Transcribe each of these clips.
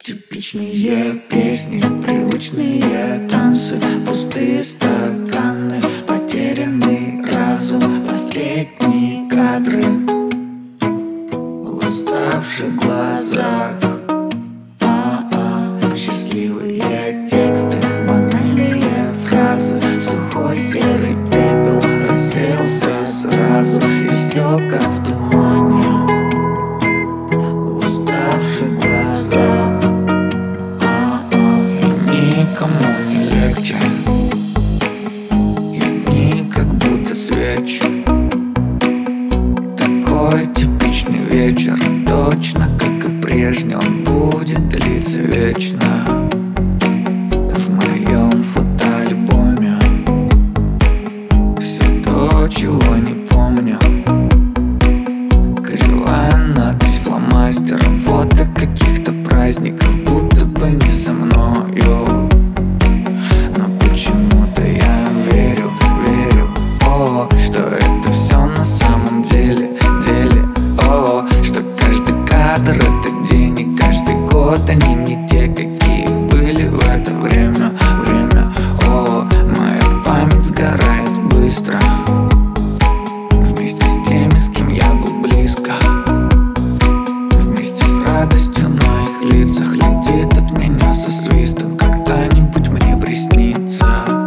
Типичные песни, привычные танцы, пустые стаканы, потерянный разум, последние кадры в уставших глазах. Счастливые тексты, банальные фразы, сухой серый пепел рассеялся сразу, и все как в тумане в уставших глазах. Никому не легче, и дни как будто свечи. Такой типичный вечер, точно как и прежний, он будет длиться вечно. В моем фотоальбоме все то, чего не помню. Кривая надпись фломастером, фото каких-то праздников, будто бы не со мною. Но почему-то я верю, что это все на самом деле. Что каждый кадр это день, и каждый год они не те, какие были в это время. Моя память сгорает быстро, вместе с теми, с кем я был близко. Вместе с радостью на их лицах летит от меня со свистом, когда-нибудь мне приснится.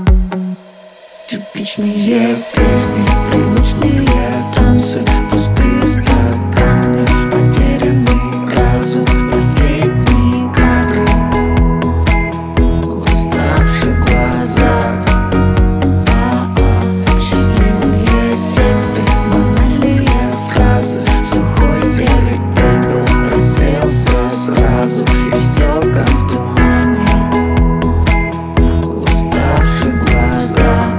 Типичные песни, привычные танцы, пустые стаканы, потерянный разум, последние кадры в уставших глазах. Счастливые тексты, банальные фразы, сухой серый пепел рассеялся сразу, и все как в тумане в уставших глазах.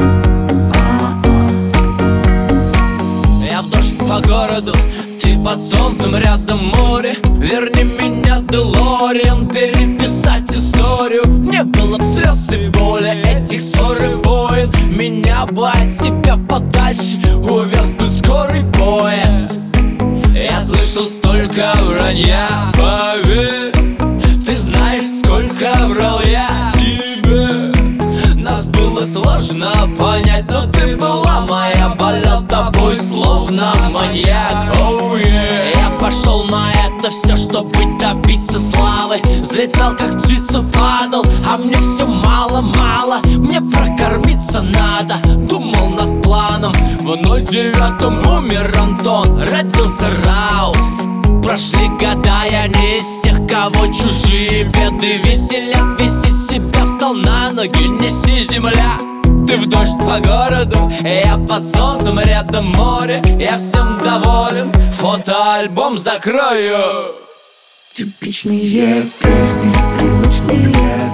Я в дождь по городу, ты под солнцем, рядом море. Верни меня, Делориан, переписать историю. Не было б слез и боли, этих ссор и войн. Меня бы от тебя подальше увез бы скорый поезд. Я слышал столько вранья, поверь. Ты знаешь, сколько врал я тебе. Нас было сложно понять, но ты была моя, болел тобой словно маньяк. Я пошел на это все, чтобы добиться славы. Взлетал как птица, падал, а мне все мало. Мне прокормиться надо, думал над планом. В 09-м умер Антон, родился Раут. Прошли года, я не из тех, кого чужие беды веселят. Вести себя, встал на ноги, неси, земля. Ты в дождь по городу, я под солнцем, рядом море. Я всем доволен, фотоальбом закрою. Типичные песни, привычные